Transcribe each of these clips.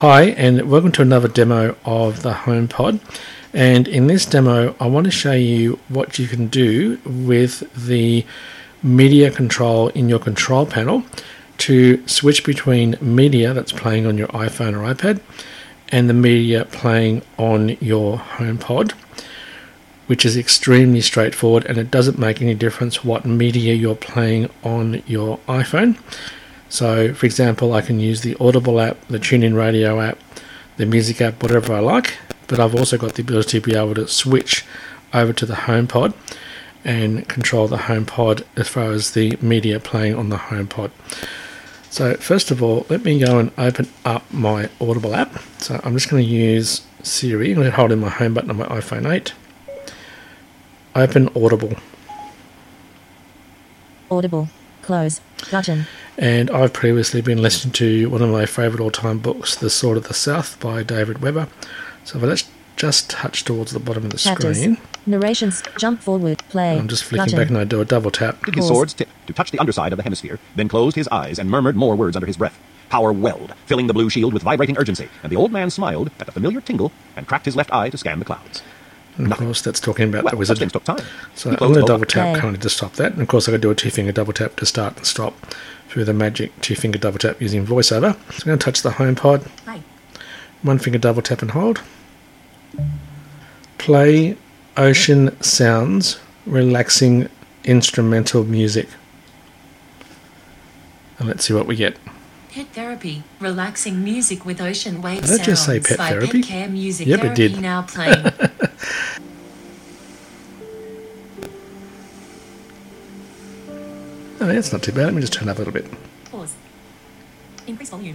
Hi, and welcome to another demo of the HomePod. And in this demo, I want to show you what you can do with the media control in your control panel to switch between media that's playing on your iPhone or iPad and the media playing on your HomePod, which is extremely straightforward, and it doesn't make any difference what media you're playing on your iPhone. So, for example, I can use the Audible app, the TuneIn Radio app, the music app, whatever I like, but I've also got the ability to be able to switch over to the HomePod and control the HomePod as far as the media playing on the HomePod. So, first of all, let me go and open up my Audible app. So, I'm just going to use Siri. I'm going to hold in my home button on my iPhone 8. Open Audible. Audible. Close button. And I've previously been listening to one of my favourite all-time books, The Sword of the South by David Weber. So if I just touch towards the bottom of the screen. Narrations, jump forward, play. I'm just flicking back and I do a double tap. His sword's tip to touch the underside of the hemisphere, then closed his eyes and murmured more words under his breath. Power welled, filling the blue shield with vibrating urgency, and the old man smiled at the familiar tingle and cracked his left eye to scan the clouds. And of course, that's talking about the wizard. Things took time. So I'm going to double tap currently to stop that. And of course, I can do a two-finger double tap to start and stop through the magic two-finger double tap using VoiceOver. So I'm going to touch the HomePod. Hi. One finger double tap and hold. Play ocean sounds, relaxing instrumental music. And let's see what we get. Pet therapy, relaxing music with ocean wave Did sounds. I just say pet by therapy? Pet Care Music Yep, Therapy it did. Now playing. Oh, yeah, it's not too bad. Let me just turn up a little bit. Pause. Increase volume.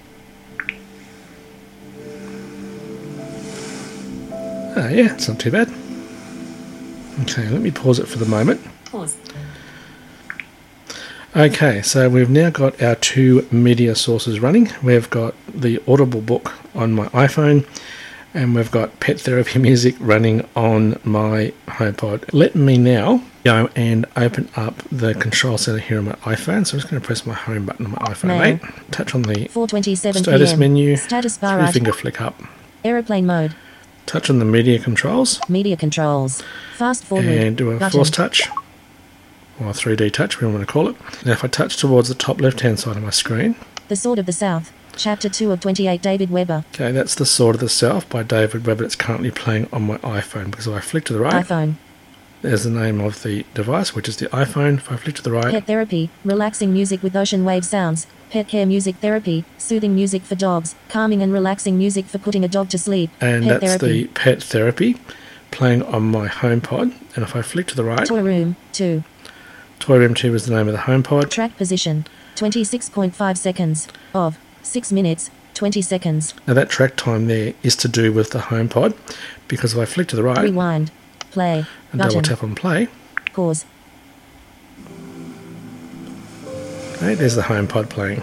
Oh, yeah, it's not too bad. Okay, let me pause it for the moment. Pause. Okay, so we've now got our two media sources running. We've got the Audible book on my iPhone, and we've got pet therapy music running on my HomePod. Let me now go and open up the control center here on my iPhone. So I'm just going to press my home button on my iPhone 8, touch on the 4:27 status PM. menu, Status bar right. three-finger flick up, Aeroplane mode. touch on the media controls, Media controls. Fast forward. and do a button. force touch, or 3D touch, whatever you want to call it. Now if I touch towards the top left-hand side of my screen, The Sword of the South. Chapter 2 of 28 David Weber. okay, that's The Sword of the South by David Weber. It's currently playing on my iPhone, because if I flick to the right, iPhone. there's the name of the device, which is the iPhone. If I flick to the right, Pet therapy. Relaxing music with ocean wave sounds. Pet care music therapy. Soothing music for dogs. Calming and relaxing music for putting a dog to sleep. and Pet that's therapy. the pet therapy playing on my HomePod. And if I flick to the right, Toy room 2. Toy Room 2 is the name of the HomePod. Track position. 26.5 seconds. Of 6 minutes. 20 seconds. Now that track time there is to do with the HomePod, because if I flick to the right Rewind. Play. and Button. double tap on play, Pause. okay, there's the HomePod playing.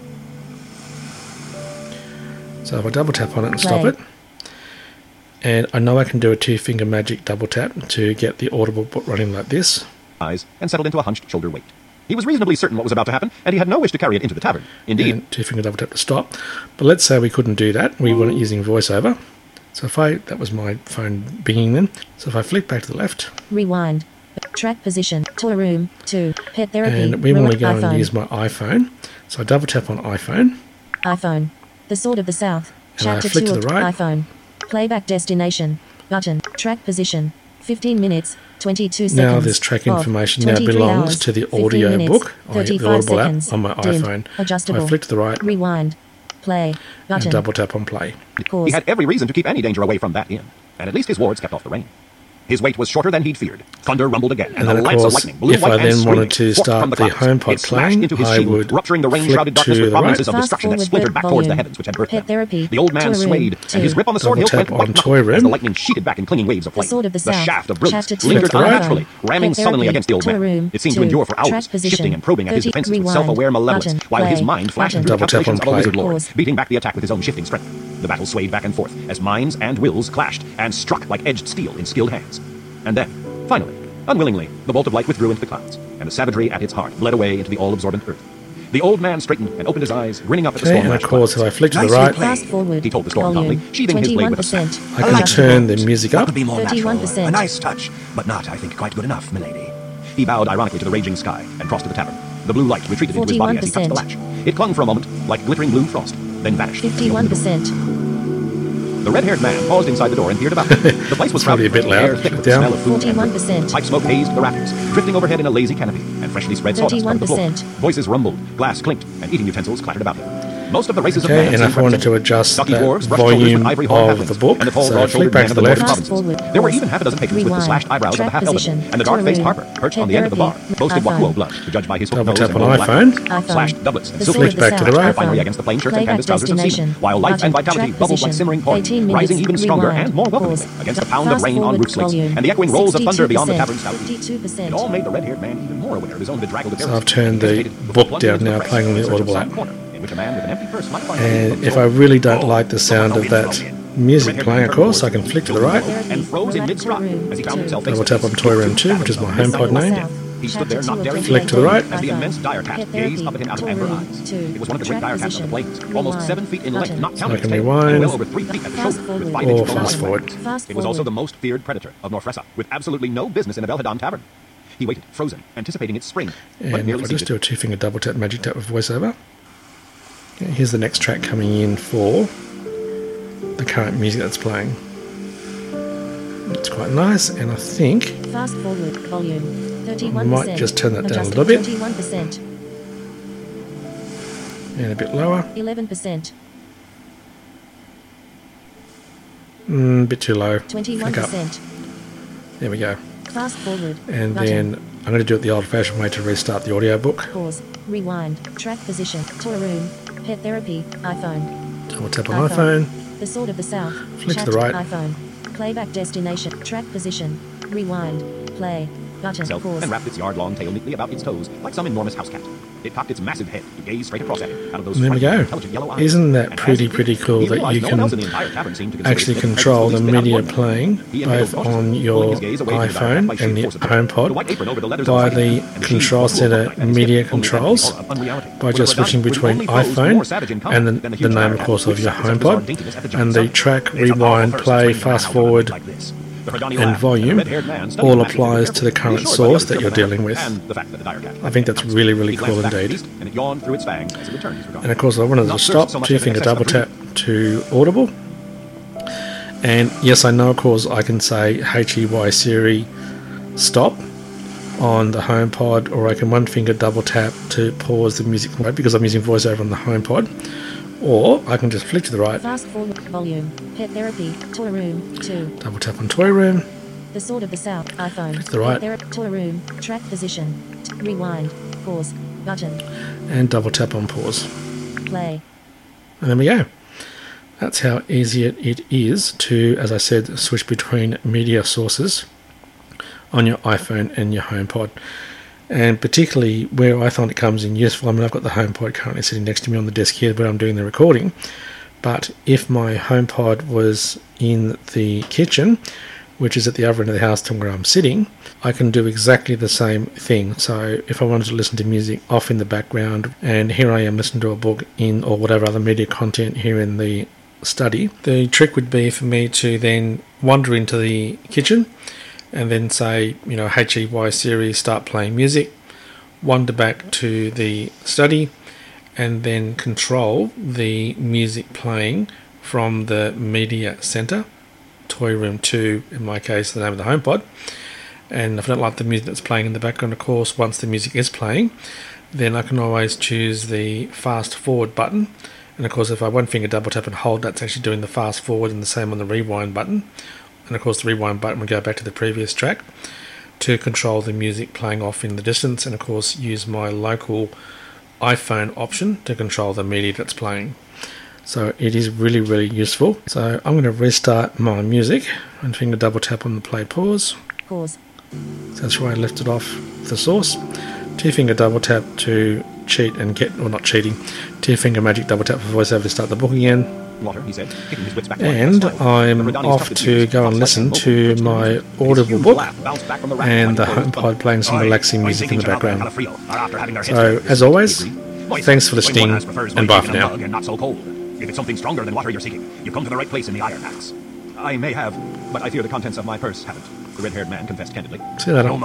So if I double tap on it and stop Play. it, and I know I can do a two-finger magic double tap to get the Audible book running like this. Eyes and settled into a hunched shoulder weight. He was reasonably certain what was about to happen, and he had no wish to carry it into the tavern. Indeed, And two-finger double tap to stop. But let's say we couldn't do that. We want it using VoiceOver. So that was my phone binging then. So if I flick back to the left, Rewind. Track position. Toy room 2. Pet therapy. and we want to go iPhone. and use my iPhone. So I double tap on iPhone, iPhone. The Sword of the South. And I Chapter flick 2 to of the right. iPhone. Playback destination. Button. Track position. 15 minutes. 22 seconds. Now this track of information now 23 belongs hours, to the 15 audio minutes, book, the 35 Audible seconds. app on my Dimmed. iPhone. Adjustable. I flick to the right Rewind. Play. and Button. double tap on play. Pause. he had every reason to keep any danger away from that inn, and at least his wards kept off the rain. His wait was shorter than he'd feared. Thunder rumbled again, And the then, of lance course, of lightning blew if white I and then screaming, wanted to forked start from the the clouds. HomePod It smashed playing, into his I shield, would rupturing the flick rain-shrouded darkness to with the right. promises of Fast destruction that forward splintered back volume. towards the heavens which had birthed Pet them. therapy. The old man Toy room swayed, 2. and his grip on the sword Double hilt went tap white on knuckle Toy Room. as the lightning sheeted back in clinging waves of The flame. Sword of the South. shaft of brilliance Chapter 2 lingered of iPhone. unnaturally, ramming Pet sullenly therapy. against the old Toy man. room It seemed to 2. endure for hours, Track position. shifting and probing at his 30 defenses with rewind. self-aware malevolence, Button. while his Play. mind flashed Button. through the Double tap calculations on of a play. wizard lord, Pause. beating back the attack with his own shifting strength. The battle swayed back and forth as minds and wills clashed and struck like edged steel in skilled hands. And then, finally, unwillingly, the bolt of light withdrew into the clouds, and the savagery at its heart bled away into the all-absorbent earth. The old man straightened and opened his eyes, grinning up at the Okay, storm. and of course, if I flick to the Nicely right, played. Fast forward. He told the storm Volume. calmly, sheathing his blade with a snap. 21%. I can like turn the the music That up. could be more natural. 31%. A nice touch, but not, I think, quite good enough, milady. He bowed ironically to the raging sky and crossed to the tavern. The blue light retreated into his body as he touched the latch. It clung for a moment, like glittering blue frost, then vanished. 51%. The red-haired man paused inside the door and peered about. The place was Probably a bit crowded, loud. air thick with the Down. smell of food and drink. 41%. Pipe smoke hazed the rafters, drifting overhead in a lazy canopy, and freshly spread sawdust covered the floor. 31%. Voices rumbled, glass clinked, and eating utensils clattered about him. Most of the races of Okay, man and seemed if I wanted to represented. adjust Stocky the dwarves brushed shoulders volume with ivory horn of halflings, the book, and the tall, so broad-shouldered flick back men to of the the left. northern Fast provinces. forward. There were even half a dozen patrons with the Rewind. slashed eyebrows of the Track half-elven, position. and the dark-faced Tour harper room. perched on Head the end of the bar, therapy. boasted iPhone. Wakuo blood, to judge by his hooked Double nose tap and on gold black iPhone. eyes. iPhone. Slashed doublets and The silk sword Flick of the back to south. the right. finery iPhone. against the plain shirts and Playback canvas trousers of destination. seamen, while life Button. and vitality Track bubbled like position. simmering porridge, 18 minutes. rising even stronger Rewind. and more welcomingly Pause. against the pound of Fast rain on forward. roof slates Volume. and the echoing rolls of thunder beyond the 62%. tavern spout. 52%. It all made the red-haired man even more aware of his own bedraggled appearance. So I've turned the He hesitated book before down plunging now, into the playing on the press in search of Audible some app. corner in which a man with an empty purse might find And if I really don't like the sound of that music playing, of course, I can flick to the right. and froze in mid-stride as he found himself Double facing tap on Toy Room 2, which is my HomePod name. He stood there not daring to Flick to the right. as the immense dire cat gazed up at him out of amber eyes. It was one of the great dire cats of the plains, almost 7 feet in length, not counting I can its tail, rewind. and well over 3 feet at the Fast shoulder, with forward. 5 inches Or long fast and forward. wings. Fast It was also forward. the most feared predator of Northressa, with absolutely no business in a Belhadon tavern. He waited, frozen, anticipating its spring, but it And merely if I just do seemed a two-finger double tap, magic tap with voiceover. Okay, here's the next track coming in for the current music that's playing. It's quite nice, and I think Fast forward. Volume. 31%. I might just turn that down a Adjusted little bit. 31%. and a bit lower, 11%. a bit too low. Back up. 21%. There we go. Fast forward. And Button. then I'm going to do it the old-fashioned way to restart the audiobook. Pause. Rewind. Track position. Tour room. Pet therapy. iPhone. Double tap on iPhone. The Sword of the South. Flick to Chat. the right. iPhone. Playback destination. Track position. Rewind. Play. Button. itself Pause. and wrapped its yard-long tail neatly about its toes, like some enormous house cat. It cocked its massive head to gaze straight across at him out of those There we frightened, go. intelligent yellow eyes. Isn't that And as pretty, he did, pretty cool he that realized you no can one else in the entire tavern seemed to consider actually his control the presence least bit media out of order. playing He inhaled both cautiously, on pulling your his gaze away from the dire cat iPhone by sheer and the force of habit. The white HomePod apron over the letters by of the society, and the Control sheet Center of blue media only controls added of unreality. by With just Radon, switching which between only posed iPhone more savage in color and than the huge name, dire of cat, course, of which your sat with bizarre HomePod, daintiness at the and giant's the side. track, It is a powerful rewind, thirst play, to train fast down forward, like this. The Herdani and laughed, volume the red-haired man studied all the magic applies carefully, to the current reassured by source the that you're triple dealing with. and the fact that the dire cat I think that's had really, really He glanced cool back at the indeed. beast, and it yawned through its fangs as it returned his regard. And of course, I wanted to Not stop, so much as an two-finger excess of double tap to Audible. And yes, I know, of course, I can say HEY Siri stop on the HomePod, or I can one-finger double tap to pause the music mode because I'm using VoiceOver on the HomePod. Or I can just flick to the right, Fast forward. Volume. Pet therapy. Tour room. 2. double tap on Toy Room, The Sword of the South. iPhone. Flick to the right. Tour room. Track position. Rewind. Pause. Button. and double tap on pause. Play. And there we go. That's how easy it is to, as I said, switch between media sources on your iPhone and your HomePod. And particularly where I find it comes in useful, I mean, I've got the HomePod currently sitting next to me on the desk here where I'm doing the recording. But if my HomePod was in the kitchen, which is at the other end of the house to where I'm sitting, I can do exactly the same thing. So if I wanted to listen to music off in the background, and here I am listening to a book in, or whatever other media content here in the study, the trick would be for me to then wander into the kitchen and then say, you know, HEY Siri start playing music, wander back to the study, and then control the music playing from the media center, Toy Room 2 in my case, the name of the HomePod. And if I don't like the music that's playing in the background, of course, once the music is playing, then I can always choose the fast forward button. And of course, if I one finger double tap and hold, that's actually doing the fast forward, and the same on the rewind button. And of course, the rewind button will go back to the previous track to control the music playing off in the distance, and of course use my local iPhone option to control the media that's playing. So it is really, really useful. So I'm going to restart my music. One finger double tap on the play pause. Pause. So that's where I left it off the source. Two finger double tap to cheat and get, or not cheating, two finger magic double tap for VoiceOver to start the book again. Water, he said, kicking his wits back. And I'm off to go and listen to my Audible book and the HomePod playing some relaxing music in the background. So, as always, Thanks for listening, Lass prefers and white bye chicken for now. mug and not so cold. If it's something stronger than water you're seeking, you've come to the right place in the Iron Axe. I may have, but I fear the contents of my purse haven't. The red-haired man confessed candidly. See you later.